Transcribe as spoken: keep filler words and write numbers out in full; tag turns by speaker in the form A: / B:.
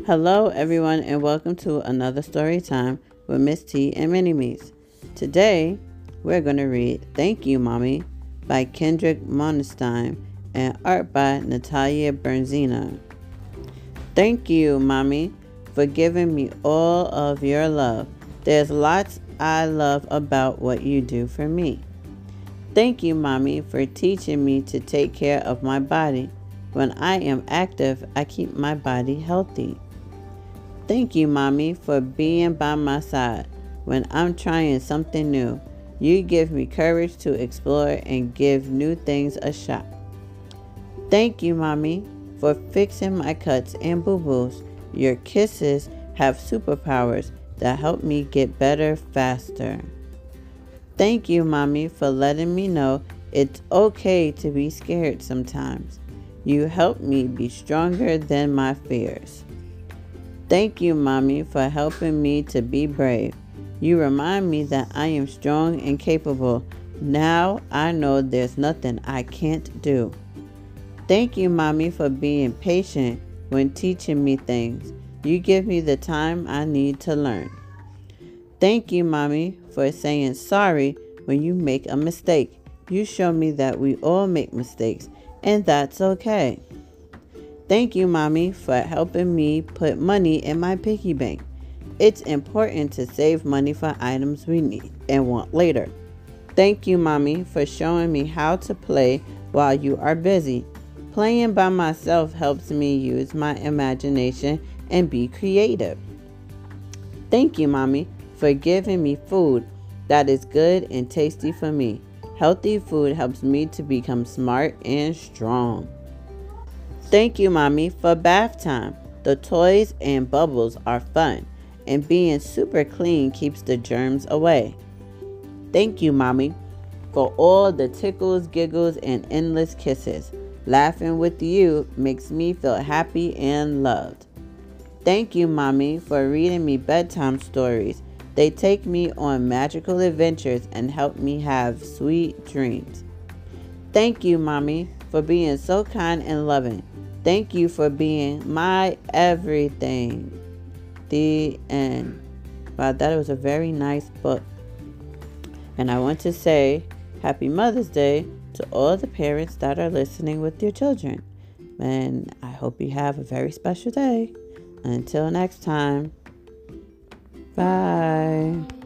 A: Hello, everyone, and welcome to another story time with Miss T and Mini Me's. Today, we're going to read Thank You, Mommy by Kendrick Monestein and art by Natalia Bernzina. Thank you, Mommy, for giving me all of your love. There's lots I love about what you do for me. Thank you, Mommy, for teaching me to take care of my body. When I am active, I keep my body healthy. Thank you, Mommy, for being by my side when I'm trying something new. You give me courage to explore and give new things a shot. Thank you, Mommy, for fixing my cuts and boo-boos. Your kisses have superpowers that help me get better faster. Thank you, Mommy, for letting me know it's okay to be scared sometimes. You help me be stronger than my fears. Thank you, Mommy, for helping me to be brave. You remind me that I am strong and capable. Now I know there's nothing I can't do. Thank you, Mommy, for being patient when teaching me things. You give me the time I need to learn. Thank you, Mommy, for saying sorry when you make a mistake. You show me that we all make mistakes, and that's okay. Thank you, Mommy, for helping me put money in my piggy bank. It's important to save money for items we need and want later. Thank you, Mommy, for showing me how to play while you are busy. Playing by myself helps me use my imagination and be creative. Thank you, Mommy, for giving me food that is good and tasty for me. Healthy food helps me to become smart and strong. Thank you, Mommy, for bath time. The toys and bubbles are fun, and being super clean keeps the germs away. Thank you, Mommy, for all the tickles, giggles, and endless kisses. Laughing with you makes me feel happy and loved. Thank you, Mommy, for reading me bedtime stories. They take me on magical adventures and help me have sweet dreams. Thank you, Mommy, for being so kind and loving. Thank you for being my everything. The end. Wow, that was a very nice book. And I want to say Happy Mother's Day to all the parents that are listening with your children. And I hope you have a very special day. Until next time. Bye.